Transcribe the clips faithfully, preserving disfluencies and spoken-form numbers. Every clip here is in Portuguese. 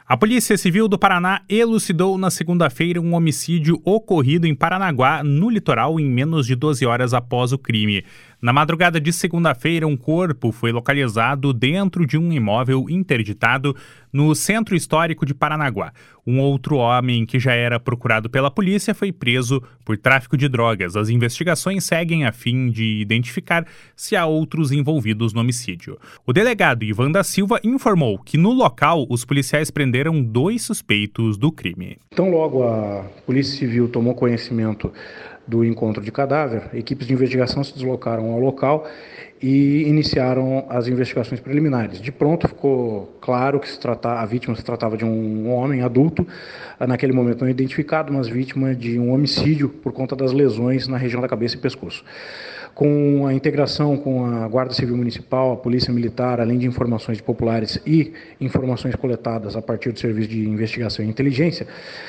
A Polícia Civil do Paraná elucidou na segunda-feira um homicídio ocorrido em Paranaguá, no litoral, em menos de doze horas após o crime. Na madrugada de segunda-feira, um corpo foi localizado dentro de um imóvel interditado no centro histórico de Paranaguá. Um outro homem que já era procurado pela polícia foi preso por tráfico de drogas. As investigações seguem a fim de identificar se há outros envolvidos no homicídio. O delegado Ivan da Silva informou que no local os policiais prenderam dois suspeitos do crime. Então, logo a Polícia Civil tomou conhecimento do encontro de cadáver, equipes de investigação se deslocaram ao local e iniciaram as investigações preliminares. De pronto ficou claro que se tratava, a vítima se tratava de um homem adulto, naquele momento não identificado, mas vítima de um homicídio por conta das lesões na região da cabeça e pescoço. Com a integração com a Guarda Civil Municipal, a Polícia Militar, além de informações de populares e informações coletadas a partir do Serviço de Investigação e Inteligência,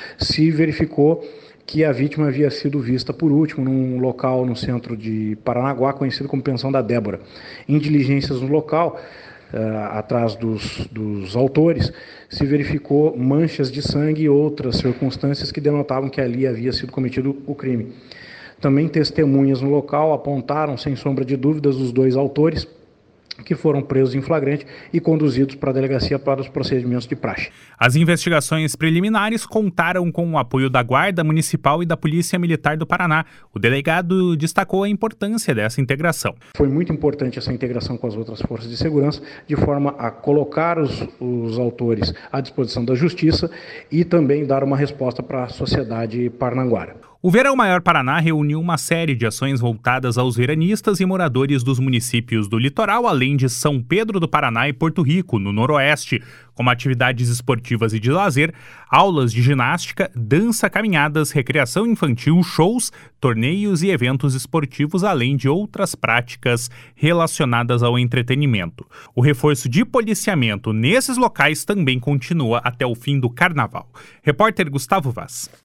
se verificou que a vítima havia sido vista por último num local no centro de Paranaguá, conhecido como Pensão da Débora. Em diligências no local, uh, atrás dos, dos autores, se verificou manchas de sangue e outras circunstâncias que denotavam que ali havia sido cometido o crime. Também testemunhas no local apontaram, sem sombra de dúvidas, os dois autores, que foram presos em flagrante e conduzidos para a delegacia para os procedimentos de praxe. As investigações preliminares contaram com o apoio da Guarda Municipal e da Polícia Militar do Paraná. O delegado destacou a importância dessa integração. Foi muito importante essa integração com as outras forças de segurança, de forma a colocar os, os autores à disposição da Justiça e também dar uma resposta para a sociedade paranaguara. O Verão Maior Paraná reuniu uma série de ações voltadas aos veranistas e moradores dos municípios do litoral, além de São Pedro do Paraná e Porto Rico, no noroeste, como atividades esportivas e de lazer, aulas de ginástica, dança, caminhadas, recreação infantil, shows, torneios e eventos esportivos, além de outras práticas relacionadas ao entretenimento. O reforço de policiamento nesses locais também continua até o fim do carnaval. Repórter Gustavo Vaz.